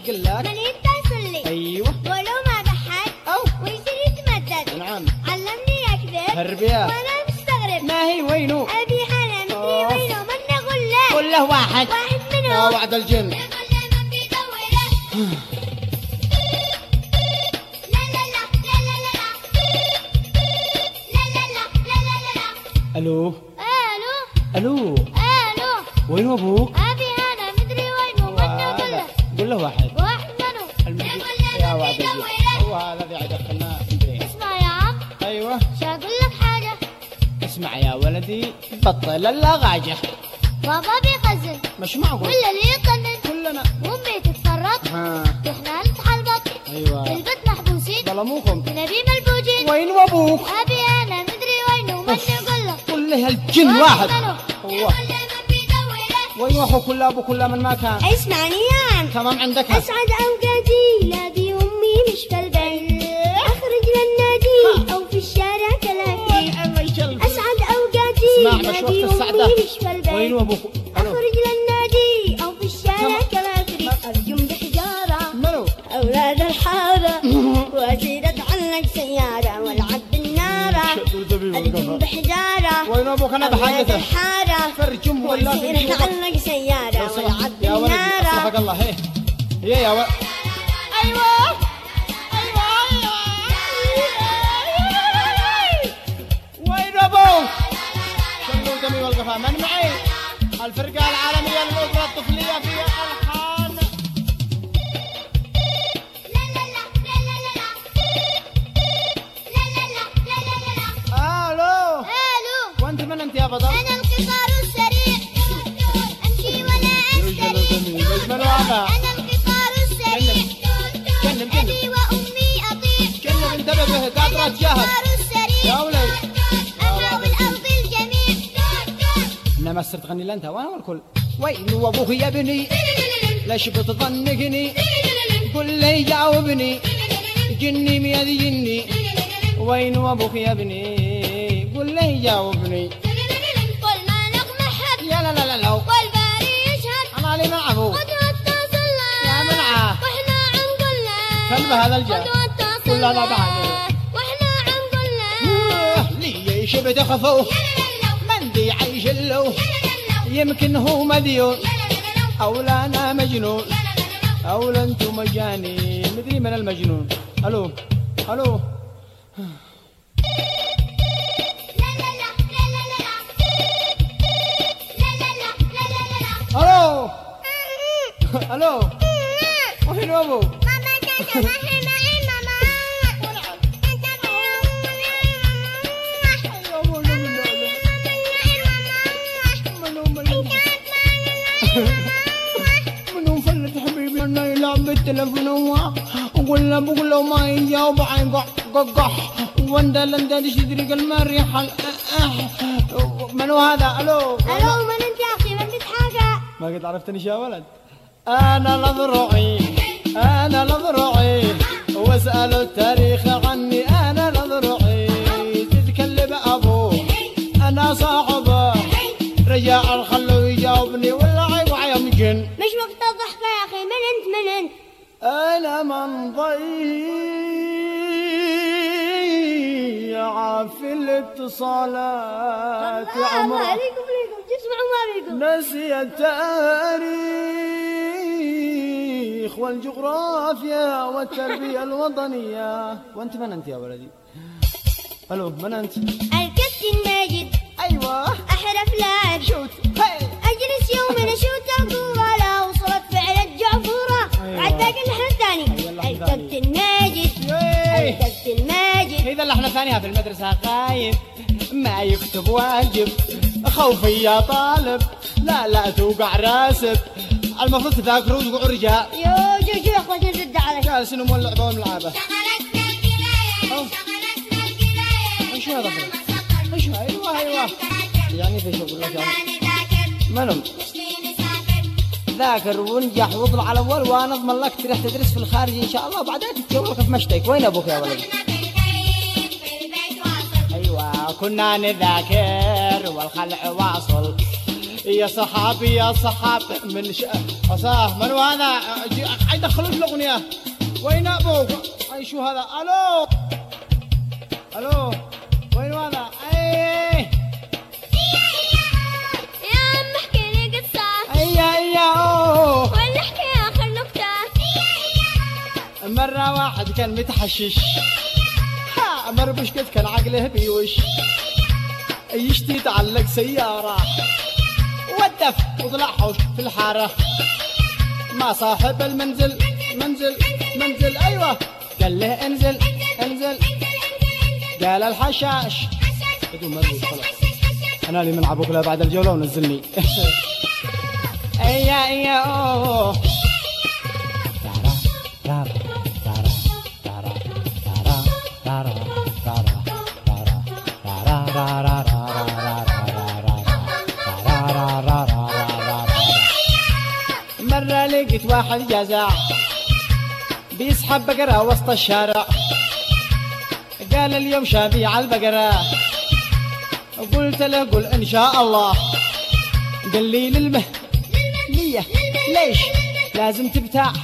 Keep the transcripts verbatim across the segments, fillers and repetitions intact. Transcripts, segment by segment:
قال لك؟ من يتصل لي ايوه ولو ما ضحك او ويصير يتمدد. نعم علمني اكذب تربية وانا مستغرب. ما هي وينو؟ ابي انا مدري أوه. وينه من اقول له. قل له واحد واحد يا منهم وعد الجن. لا لا لا لا لا لا لا لا لا لا لا لا. الو الو الو الو وين ابوك؟ ابي انا مدري وينه من اقول له. قل له واحد واحد منهم المجيد يا وعد الجن. هو هذا اللي يدخلنا مدري. اسمع يا عم ايوه شو اقول لك حاجه. اسمع يا ولدي بطل اللغاجة. بابا بيخزن مش معقول ولا اللي يقنن كلنا. وامي تتفرج ها واحنا نتحلبط. ايوه البيت محبوسين ظلموكم. نبي ملبوجين. وين ابوك؟ ابي انا مدري وينه من اقول له. قل له الجن واحد. منه. هو وين اخوك كل ابو كل من ما كان؟ اسمعني يا عم. تمام عندك. اسعد اوقاتي لا بي امي مش في البيت. اخرج للنادي او في الشارع تلاقي. اسعد اوقاتي اسمع لا مش بي وقت السعدة. امي مش في البيت. وين ابوك؟ الو اخرج للنادي او في الشارع تلاقي. ارجم بحجاره منو؟ اولاد الحاره واسير اتعلق سياره والعب بالناره. ارجم بحجاره وين ابوك؟ انا اولاد بحاجته. الحاره فرجم ولا واسير تجيب. اتعلق سياره والعب يا ولدي بالناره. اصلحك الله. هي هي يا ولد. ايوه وين ابوك؟ شلوا دمي والقفا من معي؟ الفرقة العالمية للأوبرا الطفلية في ألحان. الو الو وانت من انت يا بطل؟ انا القطار السريع امشي ولا امشي. يجمل وعبا. انا القطار السريع كلم كلم ابي وامي اطيع. كلم انتبه به قادرة تجاهد القطار السريع يا ولد. احاول ارضي الجميع. انما صرت تغني لانت وانا والكل. وين وابوك يا ابني؟ ليش بتطنقني؟ قل لي جاوبني. جني ميا ذي جني. وين وابوك يا ابني؟ قل لي جاوبني. قل ما نغمى حد يا لا لا لا لا قل باري يشهد. انا لي معه قدوة اتصل يا منعه واحنا عن قلة. كلب هذا الجار قدوة اتصل كل هذا بعد واحنا عن قلة. لي شبت خفوه من ذي عيش له. يمكن هو مديون او لا انا مجنون او لا انتم مجانين. مدري من المجنون. الو الو الو الو وين ابو؟ ماما تاتا معي معي ماما. منو فلت حبيبي انا يلعب بالتلفون وقول له بقول له ما يجاوب عيقع ققح وندل اندل يشدري المريحه. منو هذا؟ الو الو من انت يا اخي؟ ما انت حاجه؟ ما قد عرفتني يا ولد. انا لضرعي انا لضرعي واسالوا التاريخ عني. انا لضرعي تتكلم ابوه انا صاحبه. رجع الخلو يجاوبني ولا عيب يمكن. مش وقت الضحكه يا اخي. من انت من انت؟ انا من ضيع في الاتصالات عمره. عليكم عليكم تسمعوا ما بيكم. نسي التاريخ والجغرافيا والتربية الوطنية. وانت من انت يا ولدي؟ الو من انت؟ الكابتن ماجد. ايوه احرف لاعب. شوت هاي. اجلس يوم اشوت الكوره لا وصلت فعل الجعفوره. أيوة. بعد باقي اللحن الثاني. أيوة اللحن الكابتن ماجد. ياي. الكابتن ماجد. إذا اللحن الثانيها في المدرسة خايف ما يكتب واجب. خوفي يا طالب لا لا توقع راسب. المفروض تذاكروا وتقعوا رجال. يو جو جو يا اخوتي نرد عليك. جالسين مولع بون لعبة. شغلتنا القرايه شغلتنا القرايه. ايش هذا؟ ايش ايوه ايوه يعني في شغل لك منهم ذاكر ونجح واطلع على الاول وانا اضمن لك تروح تدرس في الخارج ان شاء الله وبعدين تتجوز في مشتك. وين ابوك يا ولد؟ ايوه كنا نذاكر والخلع واصل. يا صحابي يا صحاب من ش... أصاه من هذا يدخلوا في الأغنية. وين أبوك؟ أي شو هذا؟ ألو ألو وين هذا؟ أي يا عم احكي لي قصة. أي أي أوه ولا احكي آخر نكتة. مرة واحد كان متحشش، ها مر بشكت كان عقله بيوش، يشتي يتعلق سيارة ودف وطلع حوش في الحارة، ما صاحب المنزل منزل منزل أيوة قال له انزل انزل، قال الحشاش بدون ما أقول خلاص أنا اللي من عبوك لا بعد الجولة ونزلني. أيا أيا أوه مرة لقيت واحد جزع بيسحب بقرة وسط الشارع، قال اليوم شابي على البقرة، قلت له قل إن شاء الله، قال لي للمه ليه ليش لازم تبتاع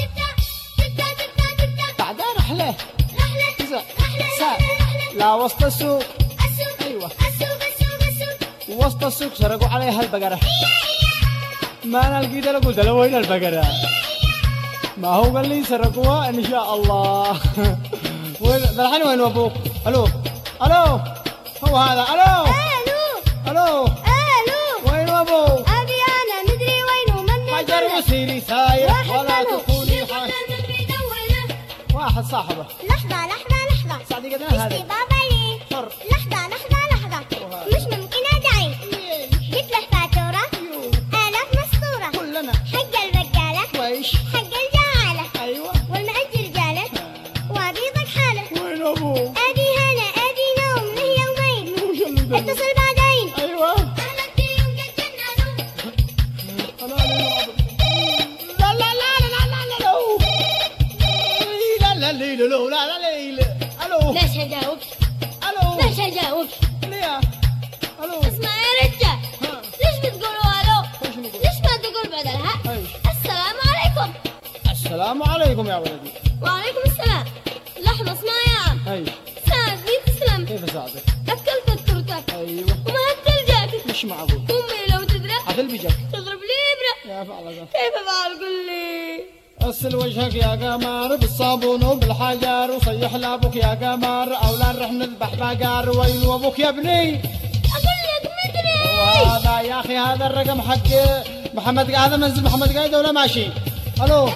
بعد رحلة ساعة لا وسط السوق، أيوة وسط السوق سرقوا عليها البقرة، ما أنا لقيت له قلت له وين البقرة؟ ما هو قال لي سرقوها إن شاء الله. وين الحين وين أبوك؟ ألو ألو هو هذا ألو ألو ألو ألو وين أبوك؟ أبي أنا مدري وين ومن حجر وسيري ساير ولا تقولي حاجة. حاجة. واحد صاحبه لحظة لحظة لحظة سعدي قدنا اشتي هذا بابا لي. حر لحظة لحظة لحظة مش ممكن أدعي. جبت له فاتورة آلاف مسطورة، كلنا حق البقالة ويش حق الجعالة أيوة والمأجر جالة وأبيضك حالة. وين أبوك؟ أبي هنا أبي نوم له يومين اتصل بعدين. أيوة أهلك بيهم قد جننوا. أنا لا لا لا لا لا لا لا لا لا لا لا لا لا ألو ليش هجاوب؟ ألو ليش هجاوب؟ ليه ألو اسمع يا رجال، ها ليش بتقولوا ألو؟ وش نقول؟ ليش ما تقول بدلها؟ أيش السلام عليكم. السلام عليكم يا ولدي. وعليكم السلام. لحظة اسمع يا عم. أيش ساعدني تسلم. كيف أساعدك؟ أكلت التورتة أيوة وما هتلجاك. مش معقول أمي لو تدري عدل بيجك تضرب لي إبرة. يا فعلا كيف أفعل قل لي؟ غسل وجهك يا قمر بالصابون وبالحجر، وصيح لابوك يا قمر او لا نروح نذبح بقر. وين ابوك يا ابني؟ أقول لك مدري. وهذا يا اخي هذا الرقم حق محمد، هذا منزل محمد قايد ولا ماشي؟ الو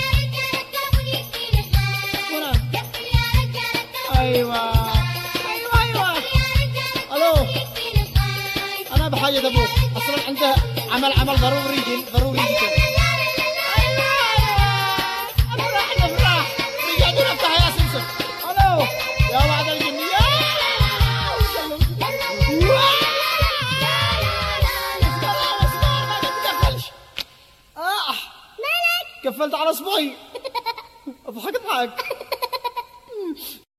ايوه ايوه ايوه الو انا بحاجة ابوك اصلا عنده عمل عمل ضروري جل ضروري جدا. يا وعد الجنية قفلت على اصبعي. اضحك اضحك